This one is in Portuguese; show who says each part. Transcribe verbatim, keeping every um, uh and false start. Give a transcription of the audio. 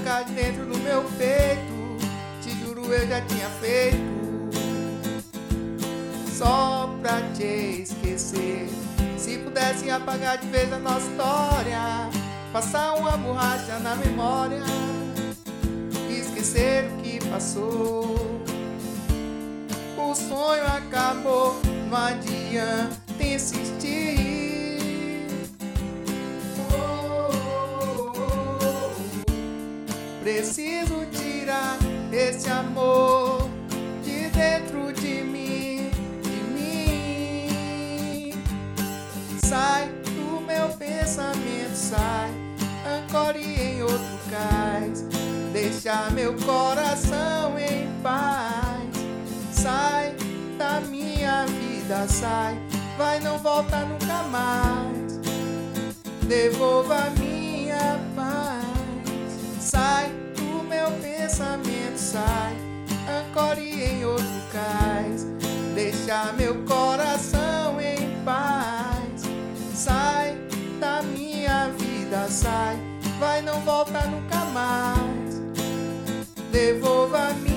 Speaker 1: arrancar de dentro do meu peito. Te juro eu já tinha feito, só pra te esquecer. Se pudesse apagar de vez a nossa história, passar uma borracha na memória, esquecer o que passou. O sonho acabou, não adianta insistir. Oh, oh, oh, oh. Preciso tirar esse amor de dentro de mim, de mim. Sai do meu pensamento, sai, ancore em outro cais, deixa meu coração em paz. Sai da minha vida, sai, vai, não volta nunca mais. Devolva minha paz. Sai do meu pensamento, sai, ancore em outro cais, deixa meu coração em paz. Sai da minha vida, sai, vai, não volta nunca mais. Devolva minha